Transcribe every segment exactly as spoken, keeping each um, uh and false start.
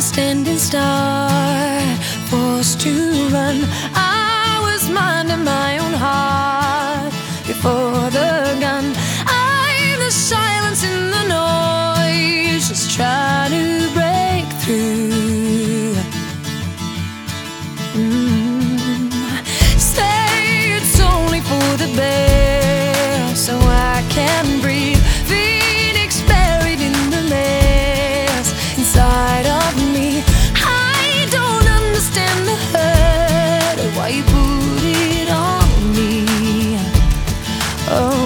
standing star, forced to run. I was minding my own heart before the gun. I'm the silence in the noise, just trying to break through. mm. Say it's only for the best, so I can breathe. Phoenix buried in the mess inside of me. I don't understand the hurt or why you put it on me. Oh,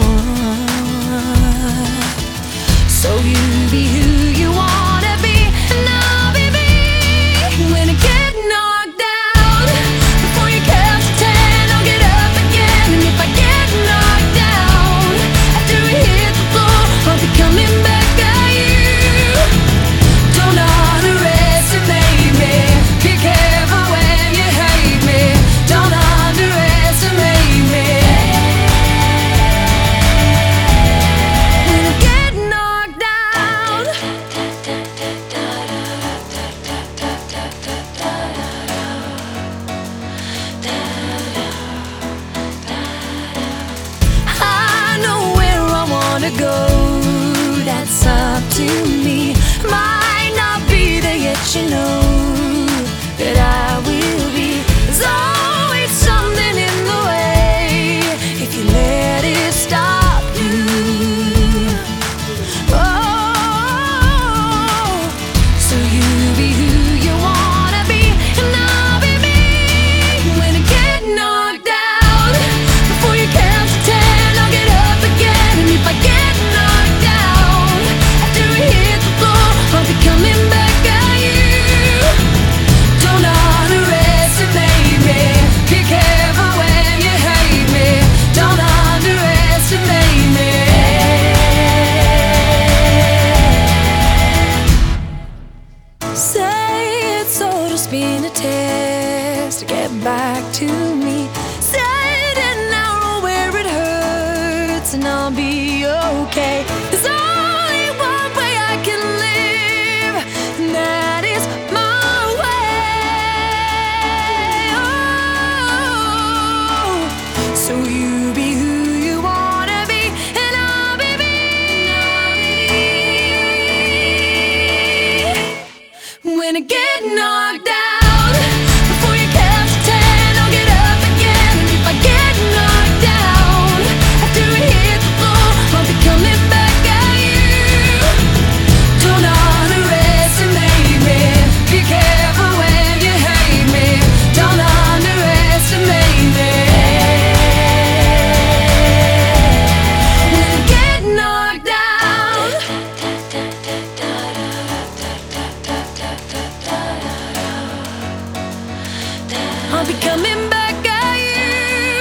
so you be who you wanna be, and I'll be me. When I get knocked down, before you count to ten, I'll get up again. And if I get knocked down, after we hit the floor, I'll be coming back at you. Don't underestimate me, be careful when you hate me. Don't underestimate me. When I get knocked down, I know where I wanna go, that's up to me. Might not be there yet, you know that I will be. There's always something in the way if you let it stop you. Oh, so you be who you wanna be, and I'll be me. When I get knocked down, before you count to ten, I'll get up again. And if I get knocked down, after we hit the floor, I'll be coming back at you. Don't underestimate me, be careful when you hate me. Don't underestimate me. Say it's all just been a test to get back to me. Set an arrow where it hurts, and I'll be okay. There's only one way I can live, and that is my way. Oh, so you be who you wanna be, and I'll be me. When I get knocked down, before you count to ten, I'll get up again. And if I get knocked down, after we hit the floor, I'll be coming back at you. Don't underestimate me, be careful when you hate me. Don't underestimate me. When I get knocked down, I'll be coming back at you.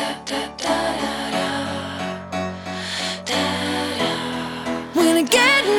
When I get